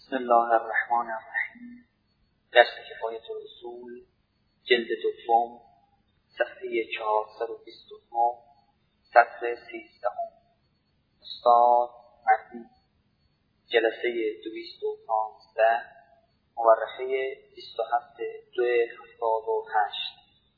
بسم الله الرحمن الرحیم. درس کفایت الاصول جلد دوم صفحه 429 سطر 13 استاد مهدی جلسه 215 مورخه 27/2/78.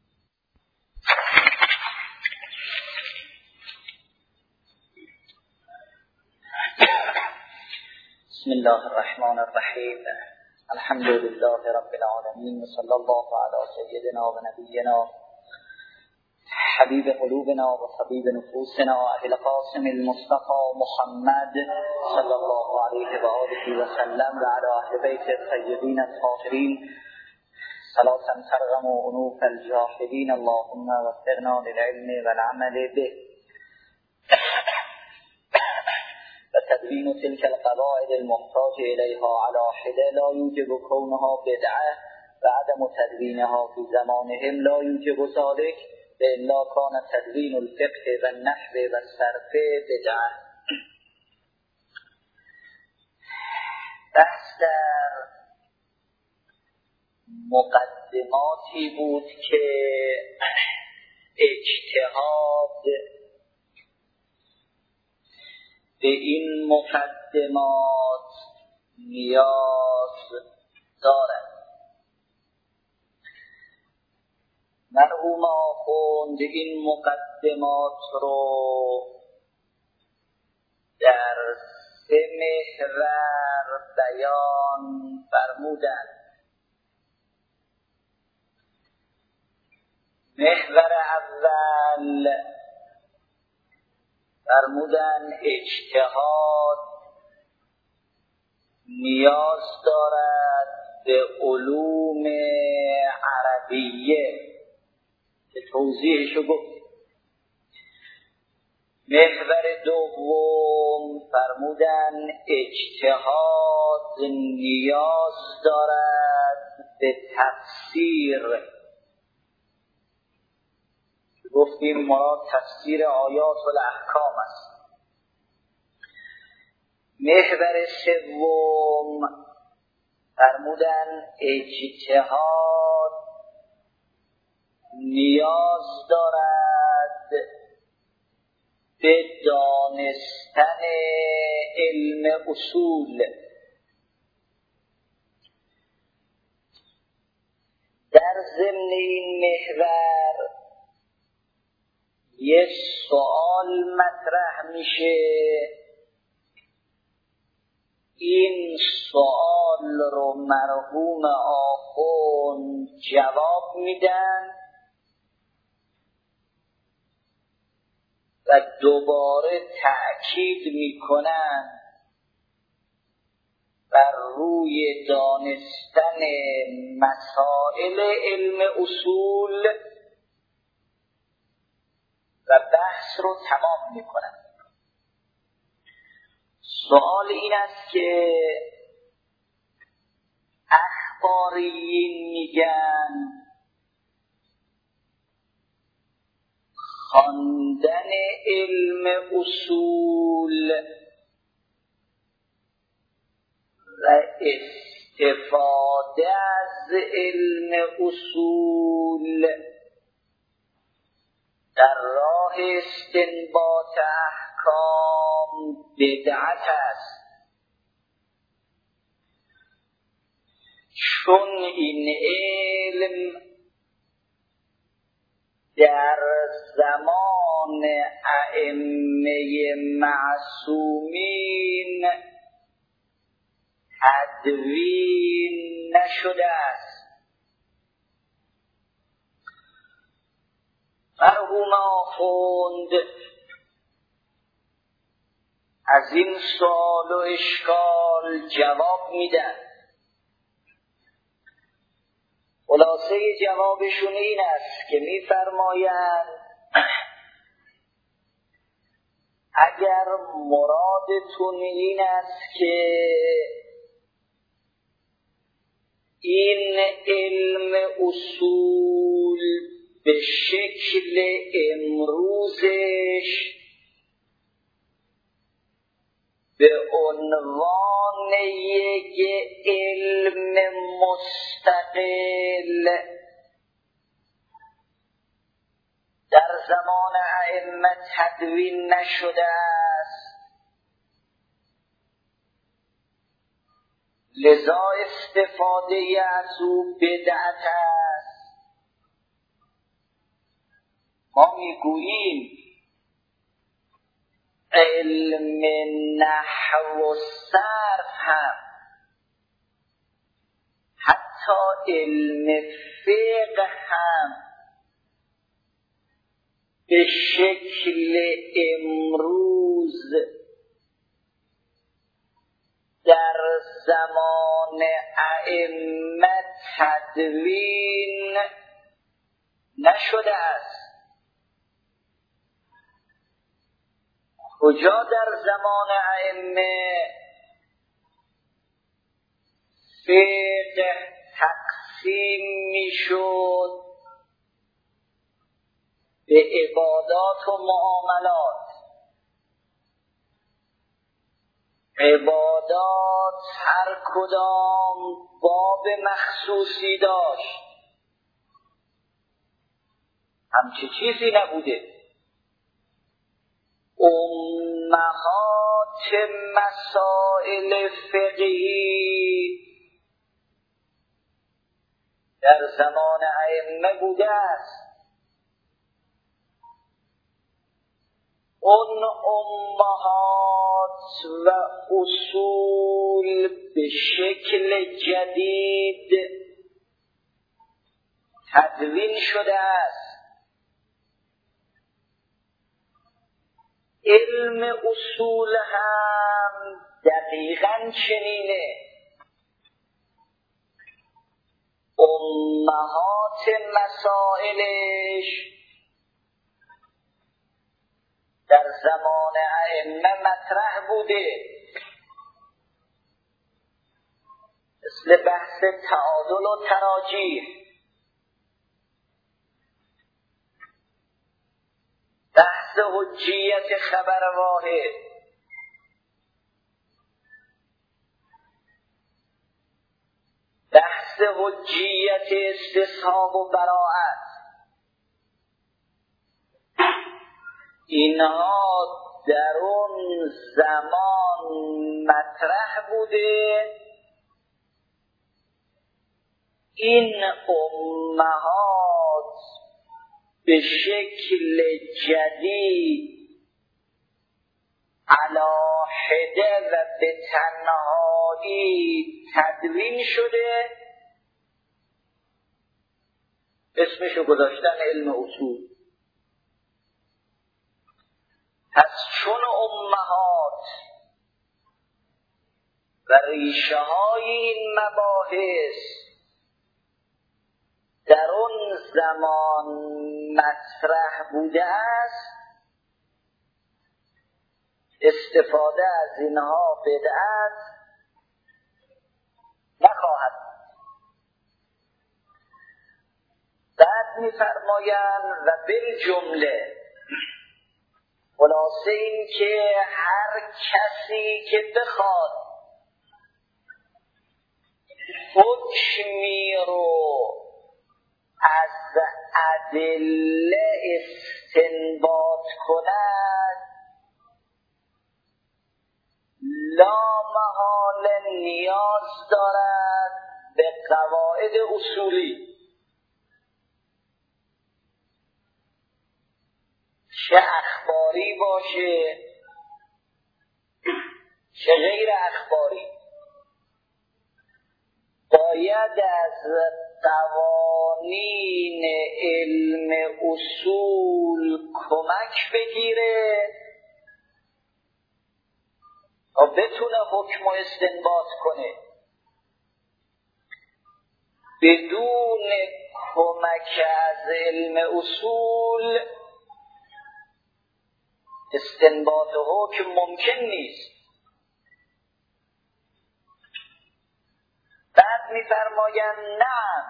بسم الله الرحمن الرحیم. الحمد لله رب العالمین و صلی الله علی سیدنا و نبینا حبیب قلوبنا و طبیب نفوسنا ابی القاسم المصطفى محمد صلی الله علیه و آله و سلم و علی اهل بیت الطیبین الطاهرین صلاة ترغم عنوف الجاهلین. اللهم وفقنا للعلم والعمل به. تدوین تلك القواعد المحتاج إليها على حدة لا يوجب كونها بدعة وعدم تدوينها في زمانهم لا يوجب ذلك إلا كان تدوين الفقه والنحو والصرف بدعة. بحث در مقدماتی بود که اجتهاد به این مقدمات نیاز دارد. مرحوم آخوند این مقدمات رو در 3 محور بیان فرمودند. محور اول فرمودن اجتهاد نیاز دارد به علوم عربیه که توضیحشو گفتیم. محور دوم فرمودن اجتهاد نیاز دارد به تفسیر. گفتیم مراد تفسیر آیات و الاحکام است. محور سوم فرمودن اجتهاد نیاز دارد به دانستن علم اصول. در ضمن این محور یه سوال مطرح میشه. این سوال رو مرحوم آخوند جواب میدن و دوباره تأکید میکنن بر روی دانستن مسائل علم اصول و بحث رو تمام میکنن. سوال این است که اخباریین میگن خواندن علم اصول و استفاده از علم اصول در راه استنباط احکام بدعت است، چون این علم در زمان ائمه معصومین تدوین نشده است. مرحوم آخوند از این سوال و اشکال جواب میدن. خلاصه جوابشون این است که میفرمایند اگر مرادتون این است که این علم اصول به شکل امروزش به عنوان یک علم مستقل در زمان ائمه تدوین نشده است، لذا استفاده از او بدعت است. ما میگوییم علم نحو و صرف هم، حتی علم فقه هم به شکل امروز در زمان ائمه تدوین نشده است. کجا در زمان ائمه فقه تقسیم میشد به عبادات و معاملات؟ عبادات هر کدام باب مخصوصی داشت، همچه چیزی نبوده. امهات مسائل فقهی در زمان ائمه بوده است. اون امهات و اصول به شکل جدید تدوین شده است. علم اصول هم دقیقاً چنینه. امهات مسائلش در زمان ائمه مطرح بوده، مثل بحث تعادل و تراجیح، بحث حجیت خبر واحد، بحث حجیت استصحاب و براءت. اینها در اون زمان مطرح بوده. این امهات به شکل جدید علاحده و به تنهایی تدوین شده، اسمشو گذاشتن علم اصول. پس چون امهات و ریشه های این مباحث در اون زمان مطرح بوده است، استفاده از اینها بدعت نخواهد. بعد می‌فرمایند و بالجمله، خلاصه این که هر کسی که بخواد حکمی رو از ادله استنباط کند، لا محاله نیاز دارد به قواعد اصولی، چه اخباری باشه چه غیر اخباری. باید از قوانین علم اصول کمک بگیره تا بتونه حکم و استنباط کنه. بدون کمک از علم اصول استنباط حکم ممکن نیست. بعد می‌فرمایند نه،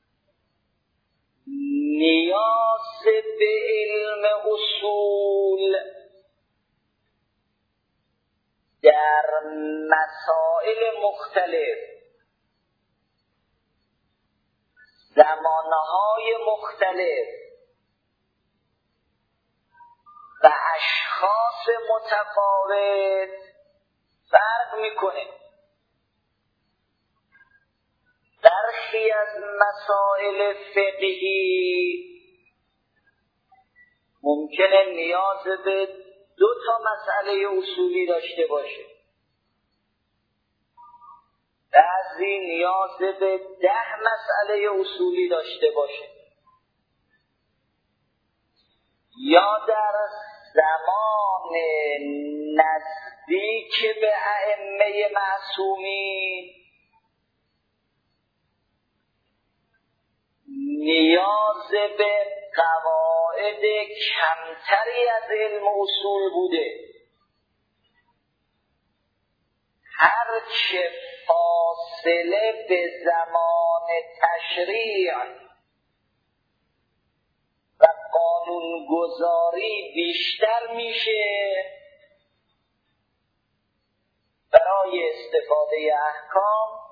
نیاز به علم اصول در مسائل مختلف، زمانهای مختلف و اشخاص متفاوت فرق میکنه. برخی از مسائل فقهی ممکنه نیاز به 2 مسئله اصولی داشته باشه، بعضی نیاز به 10 مسئله اصولی داشته باشه، یا در زمان نزدیک به ائمه معصومین نیاز به قواعد کمتری از علم اصول بوده. هر چه فاصله به زمان تشریع و قانونگذاری بیشتر میشه، برای استفاده احکام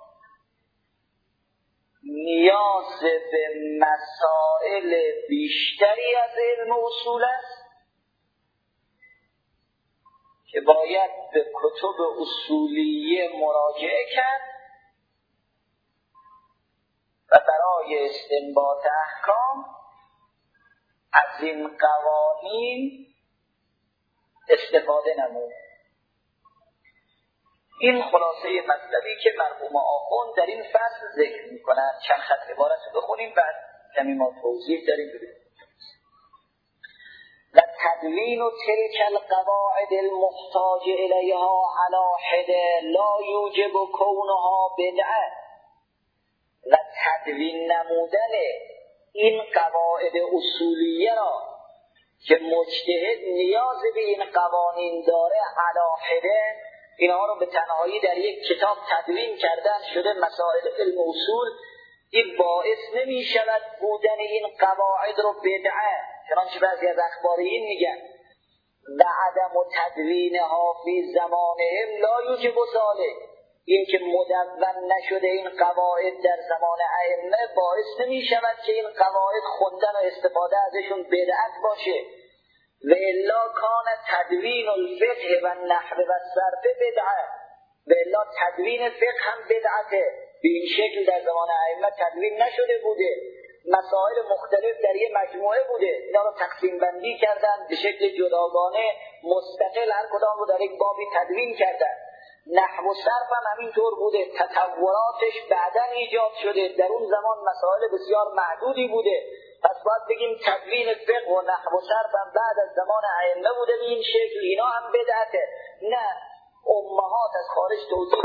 نیاز به مسائل بیشتری از علم اصول است که باید به کتب اصولیه مراجعه کرد و برای استنباط احکام از این قوانین استفاده نمود. این خلاصه مطلبی که مرحوم آخوند در این فصل ذکر می‌کنند. چند خط عبارت رو بخونیم بعد کمی ما توضیح داریم ببینیم. و تدوین تلك القواعد المحتاج الیها على حد لا یوجب کونها بدعه. و تدوین نمودن این قواعد اصولیه را که مجتهد نیاز به این قوانین داره علی حده، اینها رو به تنهایی در یک کتاب تدوین کردن شده مسائل علم اصول، این باعث نمی شود بودن این قواعد رو بدعه، چنانچه بعضی از اخباریین میگن و عدم تدوینها فی زمانهم لا یوجب ذلک، این که مدون نشده این قواعد در زمان ائمه باعث نمی شود که این قواعد خوندن و استفاده ازشون بدعت باشه. و الا کان تدوین الفقه و النحو و الصرف بدعه، و الا تدوین فقه هم بدعته. به این شکل در زمان ائمه تدوین نشده بوده، مسائل مختلف در یه مجموعه بوده، اینا رو تقسیم بندی کردن به شکل جداگانه مستقل، هر کدام رو در یک بابی تدوین کردن. نحو و صرف هم همینطور بوده، تطوراتش بعداً ایجاد شده، در اون زمان مسائل بسیار معدودی بوده، پس باید بگیم تدوین فقه و نحو و صرف هم بعد از زمان ائمه بوده به این شکل، اینا هم بدعته. نه، امهات از خارج توضیح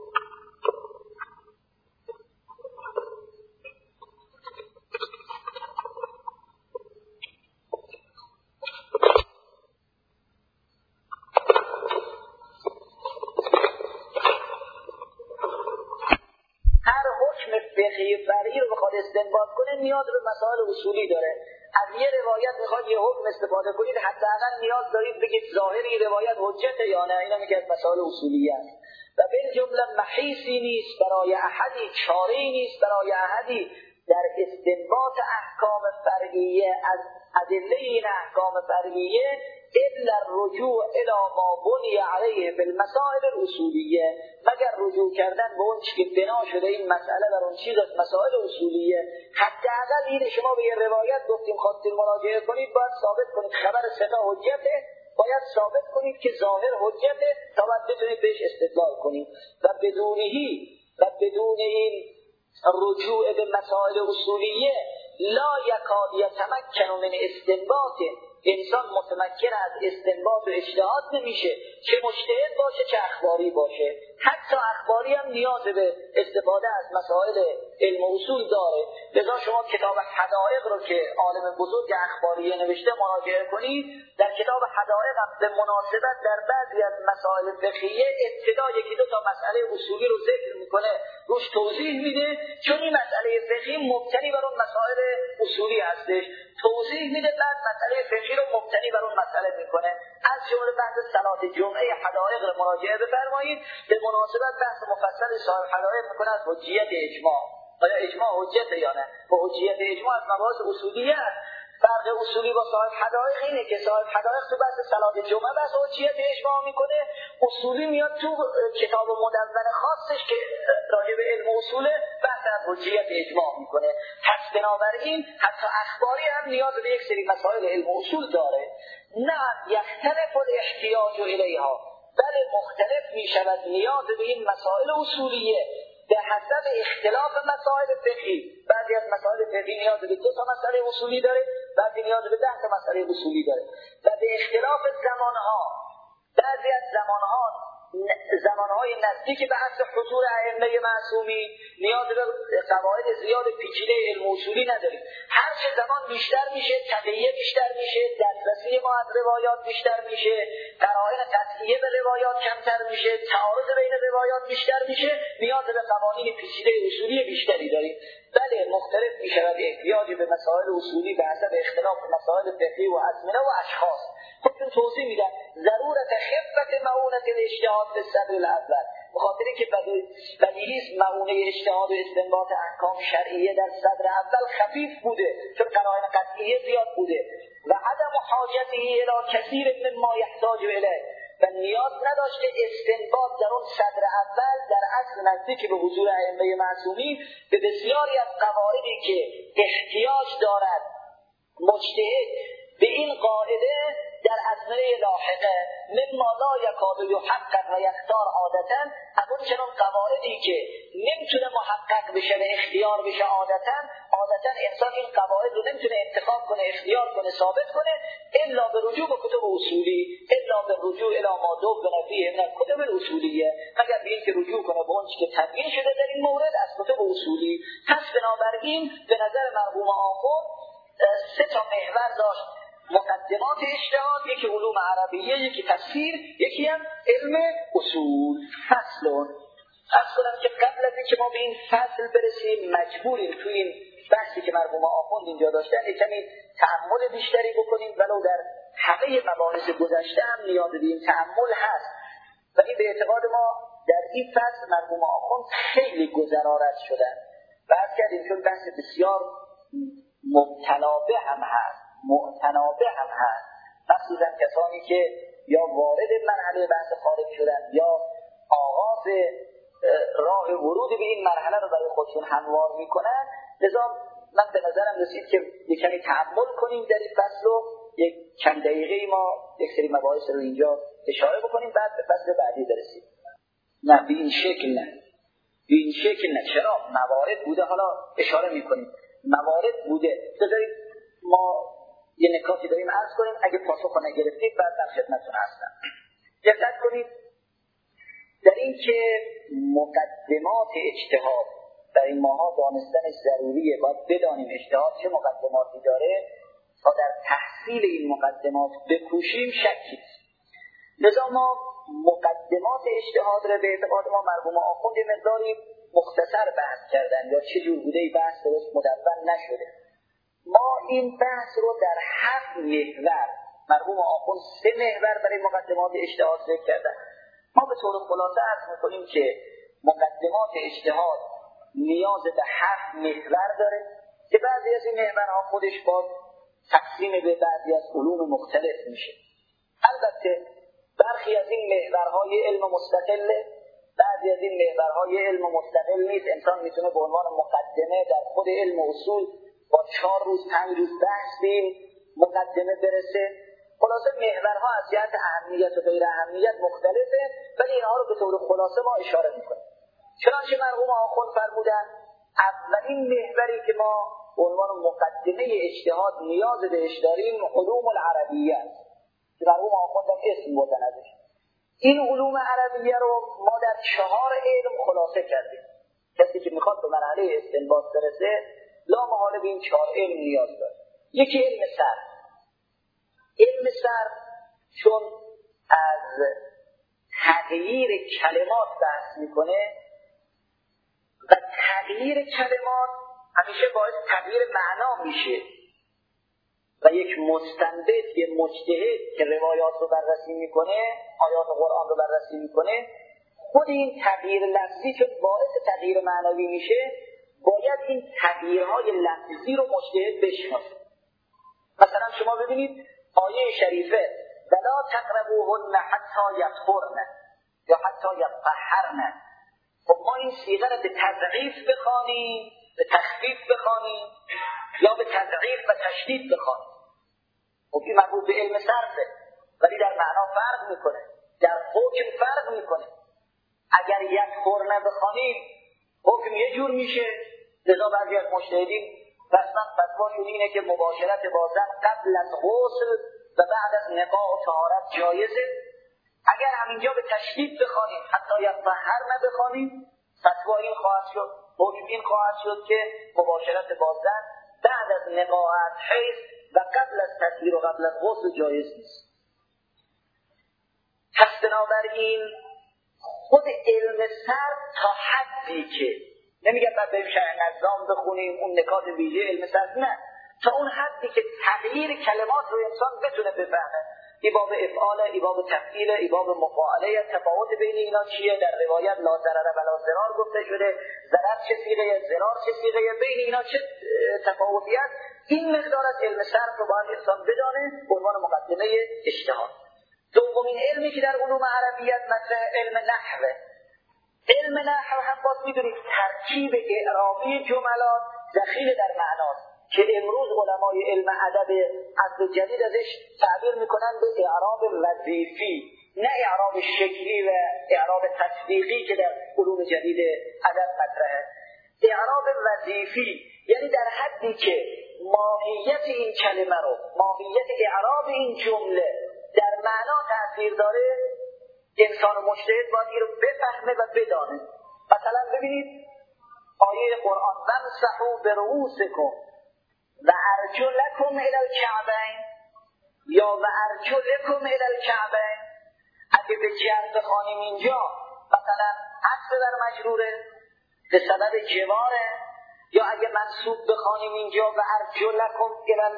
فقهی فرعی رو بخواد استنباط کنه نیاز به مسائل اصولی داره. از یه روایت میخواد یه حکم استفاده کنید، حداقل نیاز دارید بگید ظاهری روایت حجته یا نه. اینا میگه از مسائل اصولی است و بالجمله محیصی نیست برای احدی، چاره‌ای نیست برای احدی در استنباط احکام فرعیه از ادله این احکام فرعیه الا الرجوع الی ما بنی علیه بالمسائل الاصولیه، مگر رجوع کردن به اون چیزی که بنا شده این مسئله بر اون چیز از مسائل اصولیه. حداقل این شما به یه روایت گفتیم خواستید مراجعه کنید، باید ثابت کنید خبر ثقه حجته، باید ثابت کنید که ظاهر حجته تا بعد بتونید بهش استدلال کنید. و بدون این رجوع به مسائل اصولیه لا یکاد یتمکن من استنباط، انسان متمکن از استنباط و اجتهاد نمیشه، چه مجتهد باشه چه اخباری باشه. حتی اخباری هم نیاز به استفاده از مسائل علم و اصول داره. لذا شما کتاب حدائق رو که عالم بزرگ اخباریه نوشته مراجعه کنید، در کتاب حدائق هم به مناسبت در بعضی از مسائل فقهیه ابتدا یکی دو تا مسئله اصولی رو ذکر میکنه، روش توضیح میده، چون این مسئله فقهی مبتنی بر اون مسائل اصولی هستش، توضیح میده، بعد مسئله فقهی رو مبتنی بر اون مسئله میکنه. از جمله بحث صلات جمعه حدایق را مراجعه بفرمایید. به مناسبت بحث مفصل صاحب حدایق میکنه از حجیت اجماع. آیا اجماع حجت یا نه؟ با حجیت اجماع از مباحث اصولی است. فرق اصولی با صاحب حدایق اینه که صاحب حدایق تو بحث صلات جمعه بحث حجیت اجماع میکنه، اصولی میاد تو کتاب مدون خاصش که راجع به علم اصول بحث از حجیت اجماع میکنه. پس بنابراین حتی اخباری هم نیاز به یک سری مسائل علم اصول داره. نه یختلف الاحتیاج الیها، بله مختلف میشود نیاز به این مسائل اصولیه به حسب اختلاف مسائل فقهی. بعضی از مسائل فقهی نیاز به 2 مسئله اصولی داره، بعضی نیاز به 10 مسئله اصولی داره و به اختلاف زمانها. بعضی از زمانهای نزدیک به عصر حضور ائمه معصومین نیاز به قواعد زیاد پیچیده علم اصولی نداریم. هر چه زمان بیشتر میشه، تقیه بیشتر میشه، دسترسی ما از روایات بیشتر میشه، قرائن قطعیه به روایات کمتر میشه، تعارض بین روایات بیشتر میشه، نیاز به قوانین پیچیده اصولی بیشتری داریم. بله مختلف میشود احتیاج به مسائل اصولی به حسب اختلاف مسائل فقهی و ازمنه و اشخاص. خودتون توضیح میدن ضرورت خفت معونت الاجتهاد به صدر الاول، بخاطر اینکه بدیهی معونه اجتهاد و استنباط احکام شرعیه در صدر اول خفیف بوده چون قرائن قطعیه زیاد بوده و عدم حاجته الی کثیر مما یحتاج الیه و نیاز نداشته استنباط در اون صدر اول در اصل نزدیک به حضور ائمه معصومین به بسیاری از قواعدی که احتیاج دارد مجتهد به این قاعده در ازمنه لاحقه مما لا یکاد یحقق و یختار عادتا، از اون چنان قواعدی که نمیتونه محقق بشه و اختیار بشه عادتا انسان این قواعد رو نمیتونه انتخاب کنه، اختیار کنه، ثابت کنه الا به رجوع به کتب اصولی، الا به رجوع الی ما دون فیه من کتب الاصولیه، مگر به اینکه رجوع کنه به اون که تبیین شده در این مورد از کتب اصولی. پس بنابراین به نظر مرحوم آخوند 3 محور داشت: مقدمات اجتهاد، یکی علوم عربیه، یکی تفسیر، یکی هم علم اصول. فصلون از کنم که قبل از اینکه ما به این فصل برسیم مجبوریم توی این بحثی که مرحوم آخوند اینجا داشتن کمی تأمل بیشتری بکنیم، ولو در همه مباحث گذشته هم نیاز به این تأمل هست، ولی به اعتقاد ما در این فصل مرحوم آخوند خیلی گذرارد شدن و از کردیم چون بحث بسیار متنابع هم هست، مخصوصا کسانی که یا وارد مرحله بحث خارج شدن یا آغاز راه ورود به این مرحله رو برای خودشون هموار میکنن. لذا من به نظرم رسید که یک کمی تأمل کنیم در این فصل و یک چند دقیقه ما یک سری مباحث رو اینجا اشاره بکنیم، بعد به فصل بعدی برسیم. نه به این شکل نه. چرا؟ موارد بوده، حالا اشاره میکنیم موارد بوده. بذارید ما یه نکاتی داریم عرض کنیم، اگه پاسخ نگرفتید بعد در خدمتتون هستم. دقت کنید در این که مقدمات اجتهاد برای ماها دانستن ضروریه، باید بدانیم اجتهاد چه مقدماتی داره تا در تحصیل این مقدمات بکوشیم شکی است. لذا ما مقدمات اجتهاد را به اعتقاد ما مرحوم آخوند مقداری مختصر بحث کردن یا چه جور بوده بحث درست مدون نشده. ما این بحث رو در 7 محور مرحوم آخوند 3 محور برای مقدمات اجتهاد ذکر کردن. ما به طور خلاصه عرض می‌کنیم که مقدمات اجتهاد نیاز به 7 محور داره که بعضی از این محورها خودش باز تقسیم به بعضی از علوم مختلف میشه. البته برخی از این محورهای علم مستقله، بعضی از این محورهای علم مستقل نیست. انسان میتونه به عنوان مقدمه در خود علم اصول با 4 روز 5 روز بحث به این مقدمه برسه. خلاصه محورها از جهت اهمیت و غیر اهمیت مختلفه، ولی اینها رو به طور خلاصه ما اشاره میکنیم. چنانچه مرحوم آخوند فرمودن اولین محوری که ما به عنوان مقدمه اجتهاد نیاز بهش داریم علوم العربیه است که مرحوم آخوند اسم بردن ازش. این علوم عربیه رو ما در 4 علم خلاصه کردیم. کسی که میخواد به مرحله استنباط برسه لا محاله به این 4 علم نیاز داره. یکی علم صرف. علم صرف چون از تغییر کلمات بحث میکنه و تغییر کلمات همیشه باعث تغییر معنا میشه و یک مستنبط، یک مجتهد که روایات رو بررسی میکنه، آیات قرآن رو بررسی میکنه، خود این تغییر لفظی که باعث تغییر معنوی میشه باید این تغییرهای لفظی رو مجتهد بشناسه. مثلا شما ببینید آیه شریفه ولا تقربوهن حتی یطهرن یا حتی یطهرن، خب ما این صیغه رو به تضعیف بخوانیم، به تخفیف بخوانیم یا به تضعیف و تشدید بخوانیم، خب این مربوط به علم صرفه ولی در معنا فرق میکنه، در حکم فرق میکنه. اگر یطهرن بخوانیم حکم یه جور میشه، لذا بعضی از مجتهدین رسما فتواشون اینه که مباشرت با زن قبل از غسل و بعد از نقاء و طهارت جایزه. اگر همینجا به تشدید بخوانیم حتی یطهرن بخوانیم، فتوا این خواهد شد، حکم این خواهد شد که مباشرت با زن بعد از نقاء حیض و قبل از تطهیر و قبل از غسل جایز نیست. پس بنابراین خود علم صرف تا حدی که نمیگم بعد بریم شرح نظام بخونیم اون نکات ویژه علم صرف، نه، تا اون حدی که تغییر کلمات رو انسان بتونه بفهمه، ایباب افعال، ایباب تفعیل، ایباب مفاعله، تفاوت بین اینا چیه، در روایت لا ضرر ولا ضرار گفته شده، ضرر چه صیغه، ضرار چه صیغه، بین اینا چه تفاوتی است، این مقدار از علم صرف رو باید انسان بدانه به عنوان مقدمه اجتهاد. دومین علمی که در علوم عربیت مطرح علم نحوه. علم نحو هم باز میدونید ترکیب اعرابی جملات دخیل در معناست که امروز علمای علم ادب عصر جدید ازش تعبیر میکنن به اعراب وظیفی، نه اعراب شکلی و اعراب تصدیقی که در علوم جدید ادب مطرحه. اعراب وظیفی یعنی در حدی که ماهیت این کلمه رو، ماهیت اعراب این جمله در معنا تأثیر داره، انسان مجتهد باید این رو بفهمه و بدانه. مثلا ببینید آیه قرآن وامسحوا برؤوسکم و ارجلکم الی الکعبین یا و ارجلکم الی الکعبین، اگه به جر بخوانیم اینجا مثلا عطف بر مجروره به سبب جواره، یا اگه منصوب بخوانیم اینجا و ارجلکم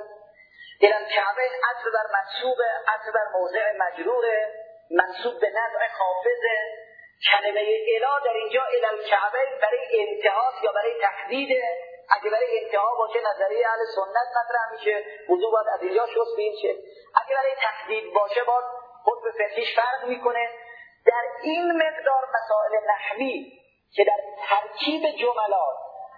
الی الکعبین عطف بر منصوبه، عطف بر موضع مجروره، منصوب به نزع خافضه. کلمه الی در اینجا الی الکعبین برای انتهاست یا برای تحدیده؟ اگه برای انتها باشه نظریه اهل سنت مطرح میشه، وضو باید از اینجا شست به این شه. اگه برای تحدید باشه باز خود به فقهیش فرق میکنه. در این مقدار مسائل نحوی که در ترکیب جملات،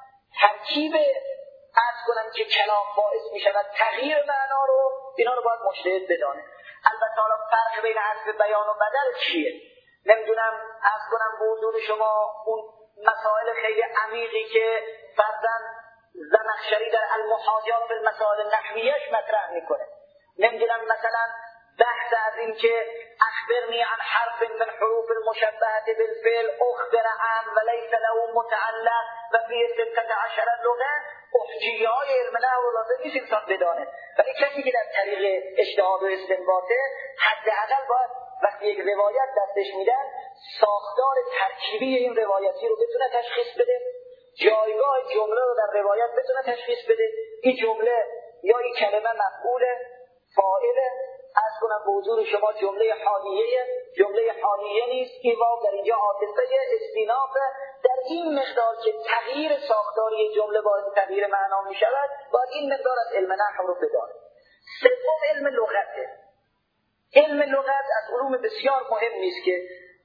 ترکیب عرض کنم که کلام باعث میشود تغییر معنا رو، اینا رو باید مجتهد بدانه. البته حالا فرق بین حذف بیان و بدل چیه؟ نمیدونم عرض کنم به حضور شما اون مسائل خیلی عمیقی که فرضاً زمخشری در المحاجات به مسائل نحویش مطرح میکنه. نمیدونم مثلا بحث از این که اخبرنی عن حرف من حروف المشبهه بالفعل اخبر عن وليس له متعلق و فيه 16 لغه، احجیه های علم نحو رو لازم نیست انسان بدانه، ولی کسی که در طریق اجتهاد و استنباطه حداقل باید وقتی یک روایت دستش میدن ساختار ترکیبی این روایتی رو بتونه تشخیص بده، جایگاه جمله رو در روایت بتونه تشخیص بده. این جمله یا این کلمه مفعوله، فاعله، از کنم به حضور شما جمله حالیه، جمله حالیه نیست، این واو در اینجا عاطفه استینافه. در این مقدار که تغییر ساختاری جمله باعث تغییر معنا می شود باید این مقدار از علم نحو رو بدانه. سوم علم لغته. علم لغت از علوم بسیار مهم نیست که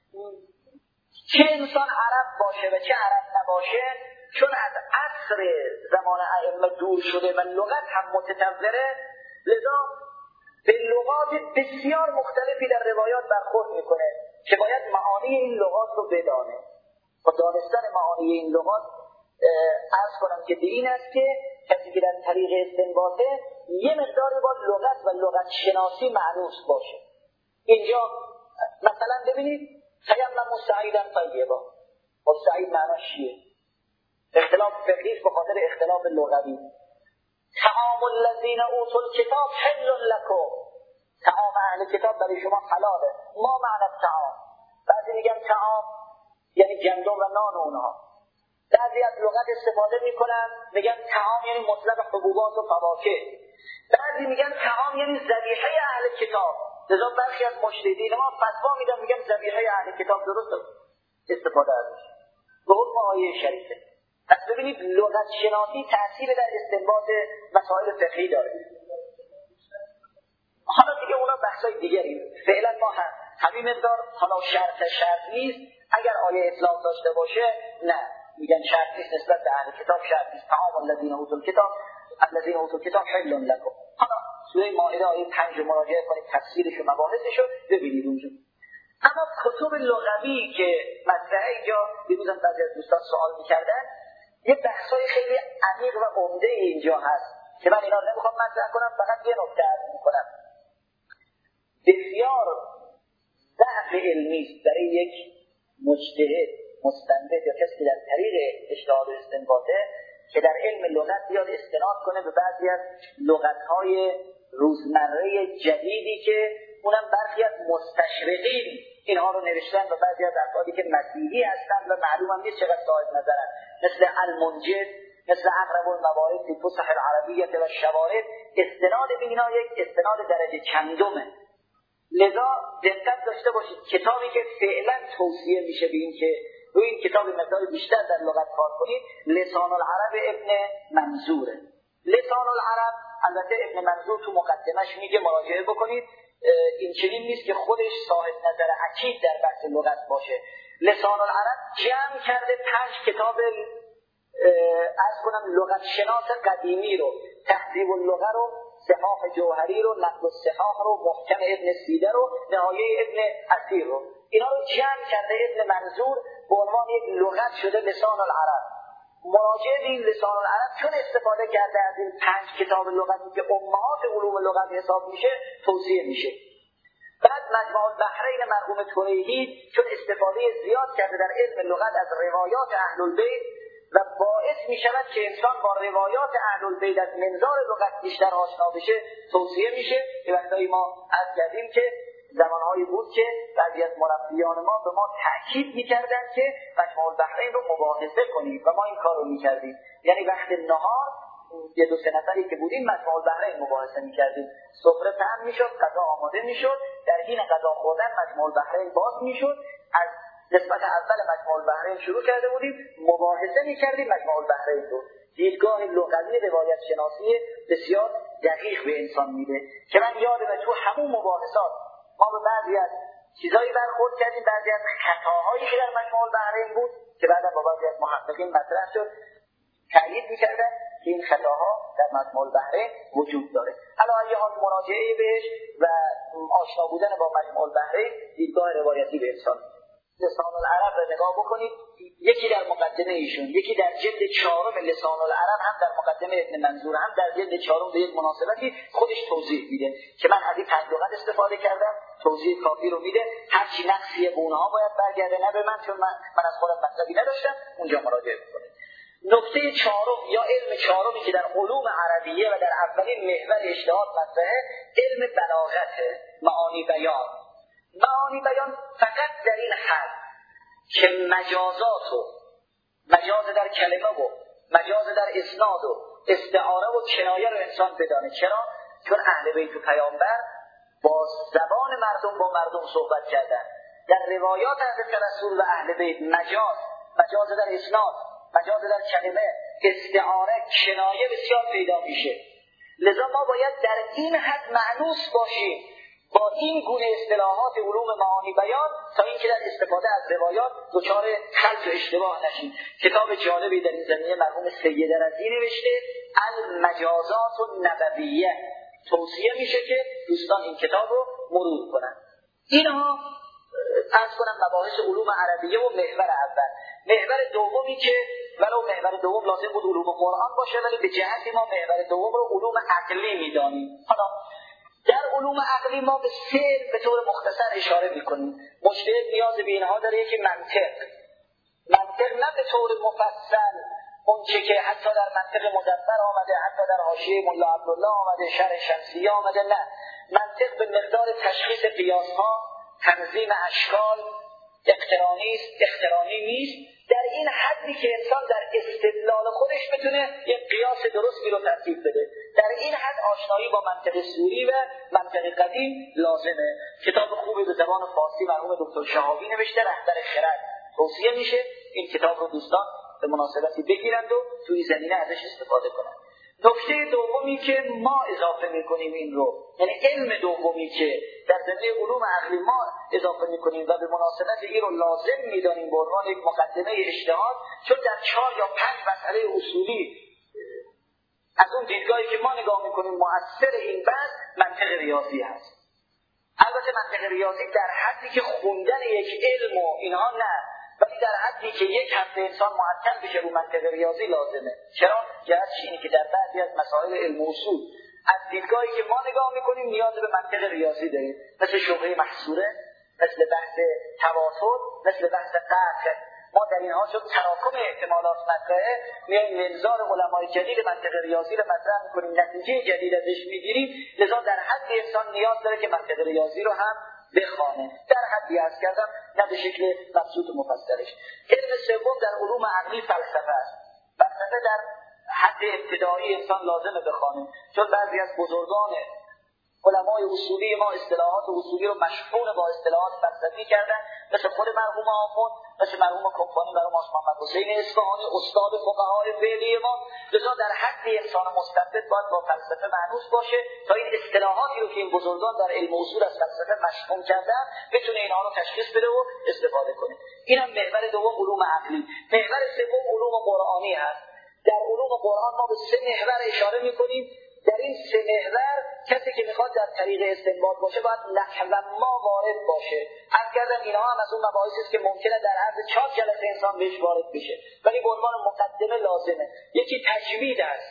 چه انسان عرب باشه و چه عرب نباشه، چون از عصر زمان ائمه دور شده و لغت هم متطوره، لذا به لغات بسیار مختلفی در روایات برخورد میکنه که باید معانی این لغات رو بدانه. و دانستن معانی این لغات عرض کنم که به این است که کسی که در طریق استنباطه یه مقداری با لغت و لغت شناسی معنوس باشه. اینجا مثلا ببینید تیمموا سعیدا طیبا، و سعید معناش چیه؟ اختلاف فقهی به خاطر اختلاف لغوی. طعام الذین اوتوا الکتاب حل لکم، طعام اهل کتاب برای شما حلاله. ما معنی طعام؟ بعضی میگن طعام یعنی گندم و نان اونها، بعضی از لغت استفاده میکنن میگن طعام یعنی مطلق حبوبات و فواکه. بعضی میگن طعام یعنی ذبیحه اهل کتاب. لذا برخی از مجتهدین ما فتوا میدن میگن ذبیحه اهل کتاب درست استفاده ازش به حکم آیه شریفه. پس ببینید لغت شناسی تأثیر در استنباط مسائل فقهی داره. حالا دیگه اونا بحثای دیگری، فعلا ما همین مقدار. حالا شرط نیست، اگر آیه اطلاق داشته باشه نه میگن شرط نیست، نسبت به اهل کتاب شرط نیست. طعام الذین اوتوا الکتاب حل لکم. حالا سوره مائده آیه 5 مراجعه کنید، تفسیرش و مباحثش رو ببینید اونجا. اما کتب لغوی که مطرحه اینجا، دیروزم بعضی از دوستان سوال می‌کردن، یه بحثای خیلی عمیق و عمده اینجا هست که من اینا رو نمیخوام مطرح کنم، فقط یه نکته عرض می‌کنم. بسیار ضعف علمی است برای یک مجتهد مستنبط یا کسی که در طریق اجتهاد و استنباطه که در علم لغت بیاد استناد کنه به بعضی از لغت‌های روزمره جدیدی که اونم برخی از مستشرقین اینها رو نوشتن و بعضی از افرادی که مسیحی هستند و معلوم هم نیست چقدر صاحب نظرن، مثل المنجد، مثل اقرب الموارد فی فصح العربیه و الشوارد، استناد به اینا یک استناد درجه چندمه. لذا دقت داشته باشید کتابی که فعلا توصیه میشه به این که روی این کتاب مقدار بیشتر در لغت کار کنید، لسان العرب ابن منظوره. لسان العرب البته ابن منظور تو مقدمش میگه مراجعه بکنید، این چنین نیست که خودش صاحب نظر اکید در بحث لغت باشه. لسان العرب جمع کرده 5 کتاب از کنم لغت شناس قدیمی رو، تهذیب اللغه رو، صحاح جوهری رو، نقد الصحاح رو، محکم ابن سیده رو، نهایه ابن اثیر رو، اینا رو جمع کرده ابن منظور به عنوان یک لغت شده لسان العرب. مراجعه به این لسان العرب چون استفاده کرده از این 5 کتاب لغتی که امهات علوم لغت حساب میشه توصیه میشه. بعد مجمع البحرین مرحوم طریحی چون استفاده زیاد کرده در علم لغت از روایات اهل البیت و باعث می شود که انسان با روایات اهل البیت از منظار لغت بیشتر آشنا بشه توصیه میشه. یه وقتایی ما عرض کردیم که زمانهایی بود که بعضی از مربیان ما به ما تأکید می‌کردن که مجمع البحرین رو مباحثه کنیم و ما این کار رو می‌کردیم. یعنی وقت نهار یه 2-3 نفری که بودیم مجمع البحرین مباحثه می‌کردیم، سفره تمام می‌شد، غذا آماده می‌شد، در حین غذا خوردن مجمع البحرین باز می‌شد، از قسمت اول مجمع البحرین شروع کرده بودیم مباحثه می‌کردیم مجمع البحرین رو. دیدگاه لغوی روایت شناسی بسیار دقیق به انسان میده که من یادمه تو همون مباحثات ما به بعضی از چیزایی برخورد کردیم، بعضی از خطاهایی که در مجموع البحرین بود که بعدا با بعضی از محققین مطرح شد تأیید می‌کردن که این خطاها در مجموع البحرین وجود داره. علاوه بر مراجعه بهش و آشنا بودن با مجموع البحرین دیدگاه روایتی به انسان. لسان العرب رو نگاه بکنید، یکی در مقدمه ایشون، یکی در جلد 4 لسان العرب، هم در مقدمه ابن منظور، هم در جلد 4 به یک مناسبتی خودش توضیح میده که من از این 5 لغت استفاده کردم، توضیح کافی رو میده. هر چی نقصی به اونها باید برگرده، نه به من، چون من از خودم مطلبی نداشتم، اونجا مراجعه بکنید. نکته 4 یا علم 4 که در علوم عربیه و در اولین محور اجتهاد مطرحه، علم بلاغته، معانی بیان. معانی بیان فقط در این حد که مجازات و مجاز در کلمه و مجاز در اسناد و استعاره و کنایه رو انسان بدانه. چرا؟ چون اهل بیت و پیامبر با زبان مردم با مردم صحبت کردن. در روایات حضرت رسول و اهل بیت مجاز در اسناد، مجاز در کلمه، استعاره، کنایه بسیار پیدا میشه. لذا ما باید در این حد مأنوس باشیم با این گونه اصطلاحات علوم معانی بیان تا اینکه در استفاده از روایات دچار خلط و اشتباه نشیم. کتاب جالبی در این زمینه مرحوم سید رضی نوشته، المجازات النبویه. توصیه میشه که دوستان این کتاب رو مرور کنن. اینها عرض کنم مباحث علوم عربیه و محور اول. محور دومی که ولو محور دوم لازم بود علوم قرآن باشه، ولی به جهتی ما محور دوم رو علوم عقلی میدانیم. حالا در علوم عقلی ما به 3 به طور مختصر اشاره میکنیم. مجتهد نیاز به اینها داره که منطق نه به طور مفصل، اون چه که حتی در منطق مدبر آمده، حتی در حاشیه ملا عبدالله آمده، شرح شمسیه آمده، نه، منطق به مقدار تشخیص قیاس‌ها، تنظیم اشکال، اقترانی است، اقترانی نیست، در این حدی که انسان در استدلال خودش بتونه یک قیاس درستی رو ترتیب بده. در این حد آشنایی با منطق سوری و منطق قدیم لازمه. کتاب خوبی به زبان فارسی مرحوم دکتر شهابی نوشته، رهبر خرد، توصیه میشه این کتاب رو دوستان به مناسبتی بگیرند و توی زمینه ازش استفاده کنند. نکته دومی که ما اضافه میکنیم این رو، یعنی علم دومی که در زمینه علوم عقلی ما اضافه میکنیم و به مناسبت این رو لازم میدانیم به عنوان یک مقدمه اجتهاد، چون در 4 یا 5 مسئله اصولی از اون دیدگاهی که ما نگاه میکنیم مؤثر این بحث منطق ریاضی هست. البته منطق ریاضی در حدی که خوندن یک علم و اینها نه، ولی در حدی که یک هفته انسان معطل بشه رو منطق ریاضی لازمه. چرا؟ جهتش اینه که در بعضی از مسائل علم و اصول از دیدگاهی که ما نگاه میکنیم نیاز به منطق ریاضی داریم، مثل شبهه محصوره، مثل بحث تواتر، مثل بحث قطع. ما در اینها چون تراکم احتمالات مطرحه میایم منظار علمای جدید منطق ریاضی رو مطرح میکنیم، نتیجه جدید ازش میگیریم، لذا در حد انسان نیاز داره که منطق ریاضی رو هم بخوانه. در حدی عرض کردم، نه به شکل مبسوط و مفصلش. علم سوم در علوم عقلی فلسفه است. فلسفه در حد ابتدایی انسان لازمه بخوانه، چون بعضی از بزرگان علمای اصولی ما اصطلاحات اصولی رو مشحون با اصطلاحات فلسفی کردن، مثل خود مرحوم آخوند، مثل مرحوم کمپانی مرحوم محمد حسین اصفهانی استاد فقهای فعلی ما. لذا در حد انسان مستبد باید با فلسفه مانوس باشه تا این اصطلاحاتی رو که این بزرگان در علم اصول از فلسفه مشحون کردن بتونه اینها رو تشخیص بده و استفاده کنه. اینم محور دوم علوم عقلی. محور سوم علوم قرآنی هست. در علوم قرآن ما به 3 محور اشاره می‌کنیم. در این 3 محور کسی که میخواد در طریق استنباط باشه باید نحو ما وارد باشه. عرض کردم اینها هم از اون مباحثی است که ممکنه در عرض 4 جلسه انسان بهش وارد بشه، ولی به عنوان مقدمه لازمه. یکی تجوید است.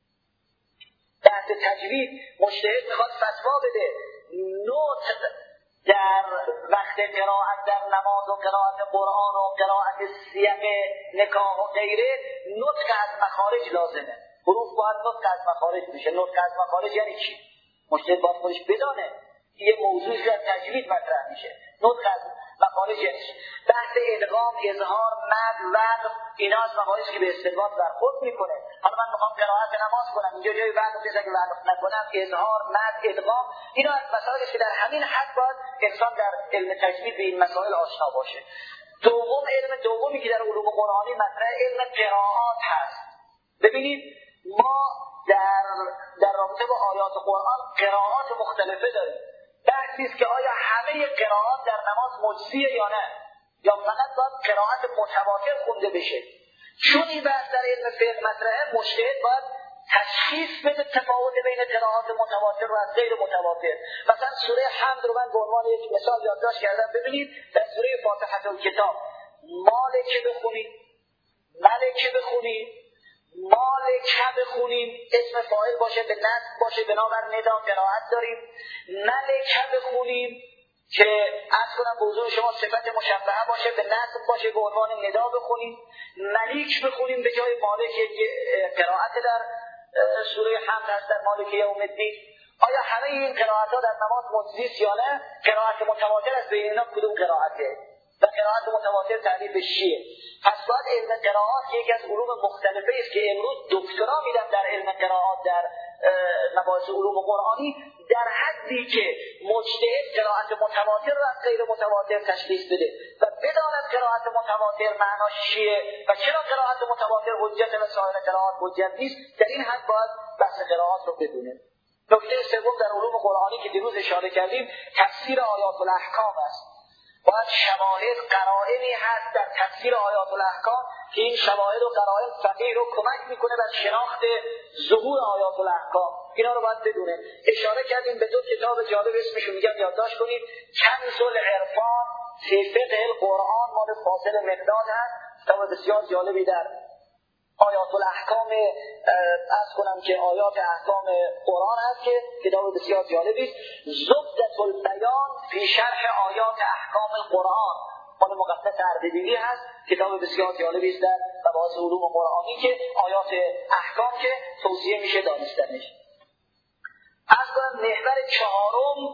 در تجوید مجتهد میخواد فتوا بده نطق در وقت قرائت در نماز و قرائت قرآن و قرائت سیاق نکاح و غیره، نطق از مخارج لازمه. حروف باید نطق از مخارج بشه. نطق از مخارج یعنی چی؟ مجتهد باید خودش بدانه. یه موضوعی که در تجوید مطرح میشه. نطق از مخارج یعنی چی؟ بحث ادغام، اظهار، مد، وقف، اینا از مخارجی که به استنباط برخورد میکنه. حالا من میخوام قرائت نماز کنم، اینجا جای وقف بزنم که وقف نکنم، اظهار، مد، ادغام، اینا از مسائلی که در همین حد باید انسان در علم تجوید به این مسائل آشنا باشه. دوم، علم دومی که در علوم قرآنی مطرح علم قرائات هست. ببینید ما در رابطه با آیات قرآن قرائات مختلفه داریم. بحثی است که آیا همه قرائات در نماز مجزیه یا نه، یا فقط باید قرائت متواتر خونده بشه. چون این بحث در علم فقه مطرحه، مجتهد باید تشخیص بده تفاوت بین قرائات متواتر و از غیر متواتر. مثلا سوره حمد رو من به عنوان یک مثال یادداشت کردم. ببینید در سوره فاتحه الکتاب مالک بخونید، ملک بخونید، مالک بخونیم، اسم فاعل باشه، به نصب باشه، بنابر ندا قرائت داریم. ملک بخونیم که عرض کنم به حضور شما صفت مشبهه باشه، به نصب باشه، به عنوان ندا بخونیم. ملیک بخونیم به جای مالک، قرائت در سوره حمد هست در مالک یوم الدین. آیا همه این قرائت ها در نماز مجزی است یا نه؟ قرائت متواتر از بین اینا کدوم قرائته؟ و قرائت متواتر تعریفش چیه؟ پس باید علم قرائات یکی از علوم مختلفه است که امروز دکترا میدن در علم قرائات در مباحث علوم قرآنی، در حدی که مجتهد قرائت متواتر و غیر متواتر تشخیص بده و بداند قرائت متواتر معناش چیه و چرا قرائت متواتر حجت و سایر قرائات حجت نیست. در این حد باید بحث قرائات رو بدونه. نکته سوم در علوم قرآنی که دیروز اشاره کردیم تفسیر آیات الاحکام است. باید شواهد قرائنی هست در تفسیر آیات الاحکام که این شواهد و قرائن فقیه رو کمک میکنه در شناخت ظهور آیات الاحکام. اینا رو باید بدونه. اشاره کردیم به 2 کتاب جالب، اسمشو میگم یادداشت کنید. کنز العرفان فی فقه القرآن مال فاضل مقداد هست، کتاب بسیار جالبی در آیات الاحکام از کنم که آیات احکام قرآن هست که کتاب بسیار جالبی است. زبدة البیان فی شرح آیات احکام القرآن مال مقدس اردبیلی هست، کتاب بسیار جالبی است در مباحث علوم قرآنی که آیات احکام که توصیه میشه دانستنش. از کنم محور 4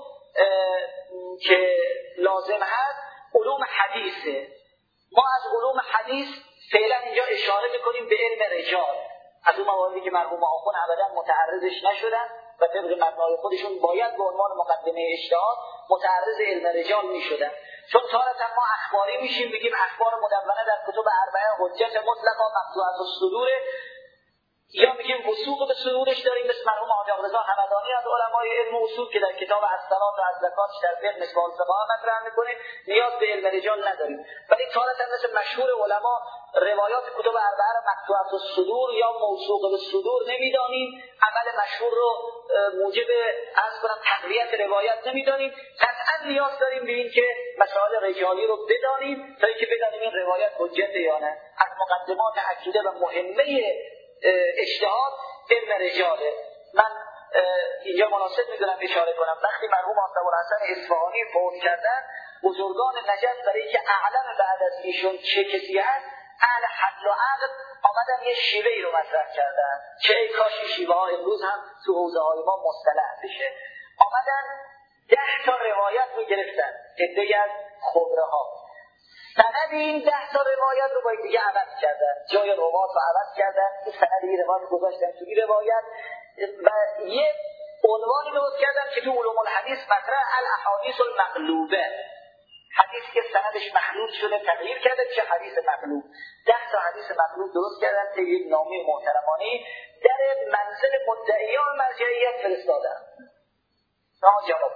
که لازم هست علوم حدیثه. ما از علوم حدیث فعلا اینجا اشاره میکنیم به علم رجال. از اون مواردی که مرحوم آخوند ابدا متعرضش نشدن و طبق مبنای خودشون باید به عنوان مقدمه اجتهاد متعرض علم رجال میشدن. چون تارتا ما اخباری میشیم بگیم اخبار مدونه در کتب اربعه حجت مطلقا مقطوعه الصدور، یا میگیم وثوق به صدورش داریم مثل مرحوم حاج رضا همدانی از علمای علم اصول که در کتاب الصلات و الزکات در فقه مثل الفقه مطرح میکنه، نیاز به علم رجال نداریم. ولی تارتا مثل مشهور علما روایات کتب اربعه را مقطوعه الصدور یا موثوق به صدور نمیدانیم، عمل مشهور رو موجب عرض کنم تقویت روایت نمیدانیم. قطعا نیاز داریم به این که مسائل رجالی رو بدانیم تا اینکه بدانیم این روایت حجت یا نه. از مقدمات عقیده و مهمه اجتهاد علم رجاله. من اینجا مناسب میدونم اشاره کنم وقتی مرحوم ابوالحسن اصفهانی فوت کردن، بزرگان نجف برای که اعلم بعد از ایشون چه کسی هست، اهل حل و عقد آمدن یه شیوهی رو مطرح کردن که ای کاش این شیوه ها امروز هم تو حوزه های ما مصطلح بشه. آمدن 10 تا روایت میگرفتن عده‌ای از خبره ها، سند این 10 تا روایت رو باید دیگه عوض کردن، جای روات رو عوض کردن، این سند این روایت گذاشتن تو این روایت و یه عنوانی درست کردن که تو علوم الحدیث مطرح الاحادیث المقلوبه، حدیثی که سندش مخلوط شده تغییر کرده چه حدیث مقلوب. 10 تا حدیث مقلوب درست کردن که یک نامه محترمانه در منزل مدعیان مرجعیت فرستادن. جواب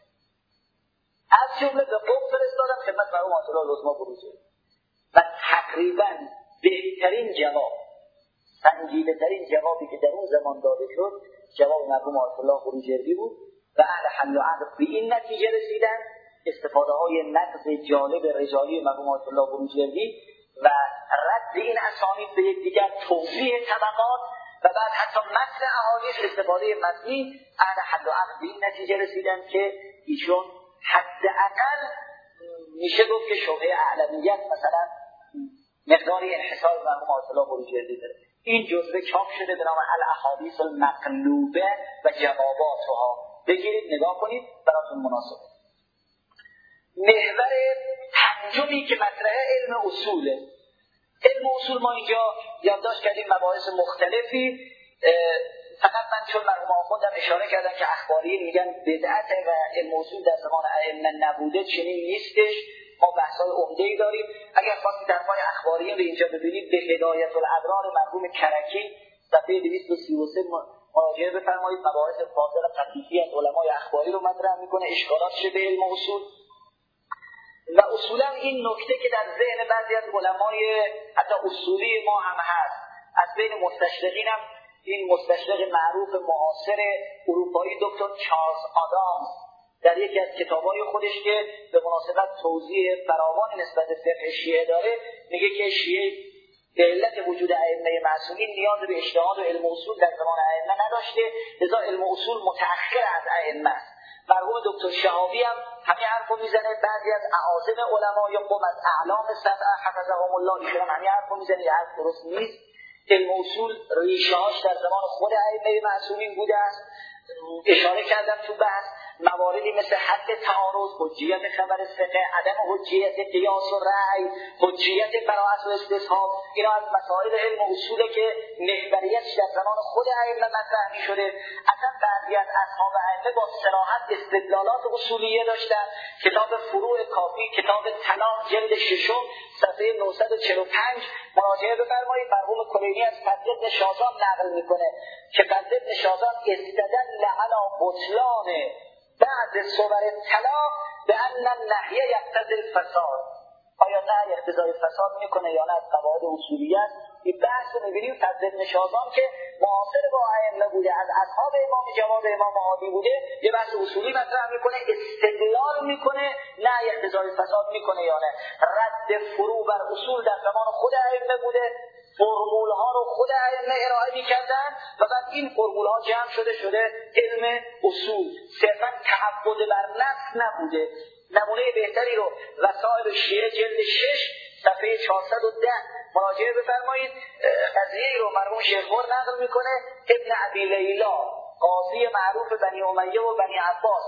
از جمله به قم فرستادن خدمت مرحوم آیت الله العظمی بروجردی و تقریبا بهترین جواب، سنجیده‌ترین جوابی که در اون زمان داده شد جواب مرحوم آیت الله بروجردی بود و اهل حل و عقد به این نتیجه رسیدن، استفاده های نقض جالب رجالی مرحوم آیت الله بروجردی و رد این اسانید به یکدیگر، توضیح طبقات و بعد حتی متن احادیث استفاده متنی، اهل حل و عقد به این نتیجه رسیدن که ایشون حداقل میشه گفت که شبهه اعلمیت مثلا مقداری انحصار مرحوم آیت الله بروجردی داره. این جزوه چاپ شده به نام الاحادیث المقلوبه و جواباتها، بگیرید نگاه کنید براتون مناسبه. محور پنجمی که مطرحه علم اصوله. علم اصول ما اینجا یادداشت کردیم مباحث مختلفی، فقط من چون مرحوم آخوندم اشاره کردم که اخباری میگن بدعته و علم اصول در زمان ائمه نبوده، چنین نیستش. ما بحث‌های عمده‌ای داریم. اگر خواستید درباره اخباری رو اینجا ببینید به هدایت الابرار مرحوم کرکی صفحه 233 مراجعه بفرمایید. مباحث فاضل تطبیقی از علمای اخباری رو مطرح میکنه، اشکالاتش به علم اصول و اصولا این نکته که در ذهن بعضی از علمای حتی اصولی ما هم هست، از بین مستشرقین هم این مستشرق معروف معاصر اروپایی دکتر چارلز آدامز در یکی از کتاب‌های خودش که به مناسبت توضیح فراوانی نسبت به فقه شیعه داره، میگه که شیعه به علت وجود ائمه معصومین نیاز به اجتهاد و علم اصول در زمان ائمه نداشته، لذا علم اصول متأخر از ائمه است. مرحوم دکتر شهابی هم همین حرفو میزنه، بعضی از اعاظم علما یا قوم از اعلام سبعه حفظهم الله ایشون همین حرفو میزنه، یه حرف درست نیست. علم اصول ریشه‌هاش در زمان خود ائمه معصومین بوده است. اشاره کردم تو بحث مواردی مثل حد تعارض، حجیت خبر ثقه، عدم حجیت قیاس و رأی، حجیت براءت و استصحاب، اینا از مسائل علم اصوله که محوریتش در زمان خود ائمه مطرح می‌شده. اصلا بعضی از اصحاب ائمه با صراحت استدلالات اصولیه داشتن. کتاب فروع کافی، کتاب طلاق جلد 6 صفحه 945 مراجعه بفرمایید. مرحوم کلینی از فضل بن شازان نقل میکنه که فضل بن شازان استدل علی بطلان بعد صور طلاق به ان النهی یقتضی الفساد. آیا نهی اقتضای فساد میکنه یا نه؟ از قواعد اصولی است. این بحث رو میبینیم فضل بن شازان که معاصر با ائمه بوده، از اصحاب امام جواد امام عادی بوده، یه بحث اصولی مطرح میکنه، استدلال میکنه نهی اقتضای فساد میکنه یا نه. رد فروع بر اصول در زمان خود ائمه بوده، فرمول ها رو خود ائمه ارائه می‌کردن و بعد این فرمول ها جمع شده علم اصول. صرفا تعبد بر نفس نبوده. نمونه بهتری رو وسائل شیعه جلد 6 صفحه 410 مراجعه بفرمایید. قضیه رو مرحوم شیخور نقل میکنه. ابن ابی لیلا قاضی معروف بنی امیه و بنی عباس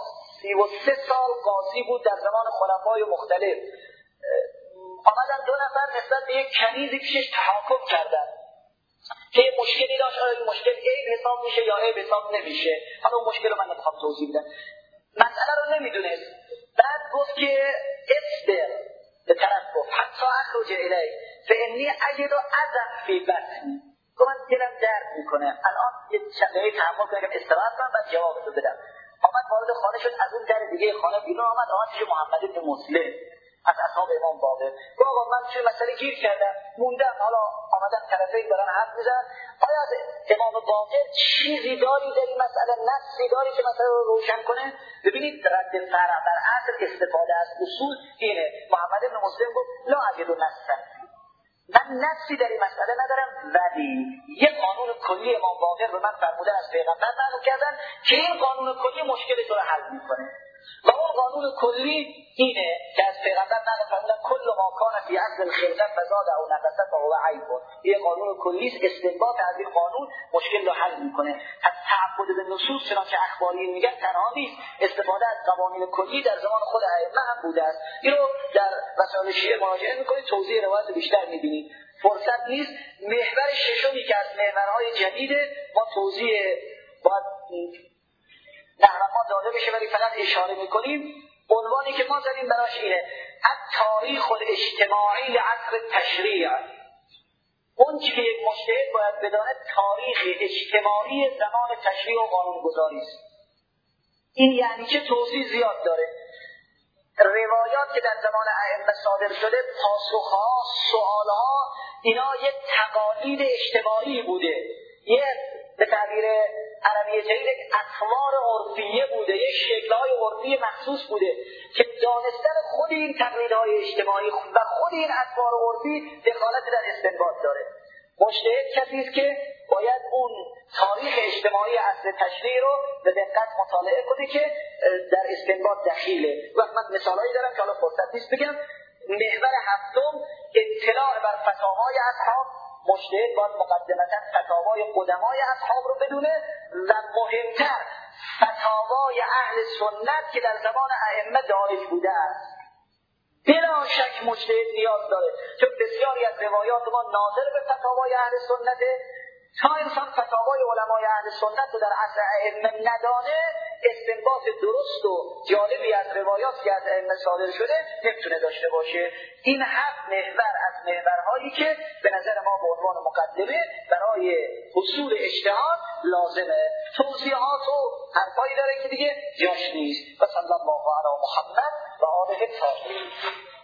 33 سال قاضی بود در زمان خلفای مختلف. آمدن 2 نفر نسبت به یک کنیزی پیشش تحاکم کردن. که مشکلی داشت، آیا این مشکل عیب حساب میشه یا عیب حساب نمیشه. حالا اون مشکل رو من نمیخوام توضیح بدم. مسئله رو نمیدونست، بعد گفت که اصبر، به طرف گفت حتی اخرج الی فانی اجد اذى فی بطنی، گفت من دلم درد میکنه، الان یه شقیقه تحمل کنم استراحت کنم بعد جواب رو بدم. آمد وارد خانه شد، از اون در دیگه خانه بیرون آمد پیش محمد بن مسلم از اصحاب امام باقر. گفت آقا من توی مسئله گیر کردم، موندم، حالا آمدن طرفین دارن حرف میزنن، آیا از امام باقر چیزی داری در این مسئله، نصی داری که مسئله رو روشن کنه؟ ببینید رد فرع بر اصل استفاده از اصول اینه. محمد بن مسلم گفت لا اجد نصا، من نصی در این مسئله ندارم، ولی یه قانون کلی امام باقر به من فرمودن، از پیغمبر نقل کردن که این قانون کلی مشکل تو رو حل میکنه. و اون قانون کلی اینه که از پیغمبر نقل فرمودن کل ما کان فی اصل الخلقت فزاد او نقص فهو عیب. یه قانون کلی است، استنباط از این قانون مشکل رو حل میکنه. از تعبد به نصوص چنانچه اخباری میگن تنها نیست، استفاده از قوانین کلی در زمان خود ائمه هم بوده است. اینو در مسائل شیعه مراجعه میکنید، توضیح روایت بیشتر میبینید، فرصت نیست. محور ششمی که از محورهای جدیده ما توضیح باید نحوها داده بشه ولی فقط اشاره میکنیم. عنوانی که ما زدیم براش اینه التاریخ الاجتماعی عصر تشریع. اون چی که یک مجتهد باید بدانه تاریخ اجتماعی زمان تشریع و قانونگذاری است. این یعنی که توضیح زیاد داره. روایات که در زمان ائمه صادر شده، پاسخها، سوالها، اینا یک تقالید اجتماعی بوده، یک به تعبیر عربی جدید اطوار عرفیه بوده، یک شکل‌های عرفی مخصوص بوده که دانستن خود این تقلیدهای اجتماعی و خود این اطوار عرفی دخالت در استنباط داره. مجتهد کسی است که باید اون تاریخ اجتماعی عصر تشریع رو به دقت مطالعه کنه که در استنباط دخیله. و من مثالایی دارم که حالا فرصت نیست بگم. محور هفتم اطلاع بر فتاوای اصحاب. مجتهد باید مقدمتا فتاوای قدمای اصحاب رو بدونه و مهمتر فتاوای اهل سنت که در زمان ائمه دارج بوده است. بلا شک مجتهد نیاز داره، چون بسیاری از روایات ما ناظر به فتاوای اهل سنته. تا انسان فتاوای علمای اهل سنت رو در عصر ائمه ندانه، استنباط درست و جالبی از روایات که از ائمه صادر شده نمیتونه داشته باشه. این 7 محور از محورهایی که به نظر ما به عنوان مقدمه برای حصول اجتهاد لازمه. توضیحات و حرفایی داره که دیگه جاش نیست. و صلی الله علی محمد و آله الطاهرین.